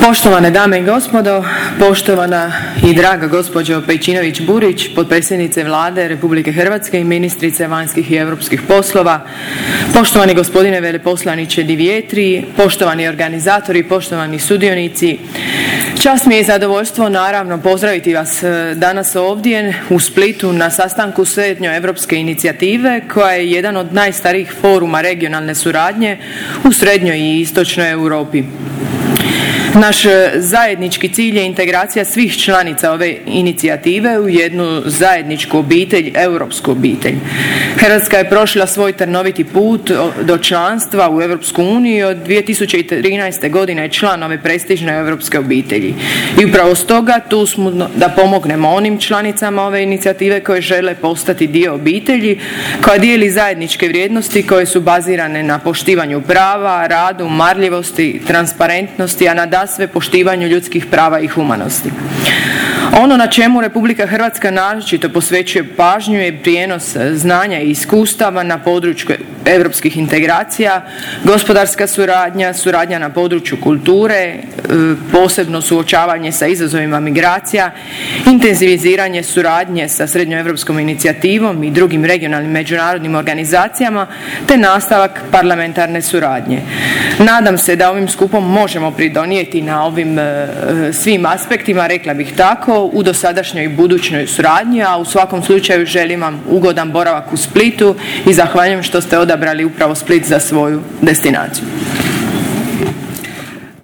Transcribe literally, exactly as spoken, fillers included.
Poštovane dame i gospodo, poštovana i draga gospođo Pejčinović-Burić, potpredsjednice Vlade Republike Hrvatske i ministrice vanjskih i europskih poslova, poštovani gospodine veleposlaniče Di Vietri, poštovani organizatori, poštovani sudionici, čast mi je i zadovoljstvo naravno pozdraviti vas danas ovdje u Splitu na sastanku Srednjoevropske inicijative koja je jedan od najstarijih foruma regionalne suradnje u srednjoj i istočnoj Europi. Naš zajednički cilj je integracija svih članica ove inicijative u jednu zajedničku obitelj, europsku obitelj. Hrvatska je prošla svoj trnoviti put do članstva u Europsku uniju i od dvije tisuće trinaeste. godine je član ove prestižne europske obitelji. I upravo stoga tu smo da pomognemo onim članicama ove inicijative koje žele postati dio obitelji, koja dijeli zajedničke vrijednosti koje su bazirane na poštivanju prava, radu, marljivosti, transparentnosti, a na sve poštivanju ljudskih prava i humanosti. Ono na čemu Republika Hrvatska naročito posvećuje pažnju je prijenos znanja i iskustava na području europskih integracija, gospodarska suradnja, suradnja na području kulture, posebno suočavanje sa izazovima migracija, intenziviziranje suradnje sa Srednjoevropskom inicijativom i drugim regionalnim međunarodnim organizacijama, te nastavak parlamentarne suradnje. Nadam se da ovim skupom možemo pridonijeti na ovim svim aspektima, rekla bih tako, u dosadašnjoj i budućnoj suradnji, a u svakom slučaju želim vam ugodan boravak u Splitu i zahvaljujem što ste odabrali upravo Split za svoju destinaciju.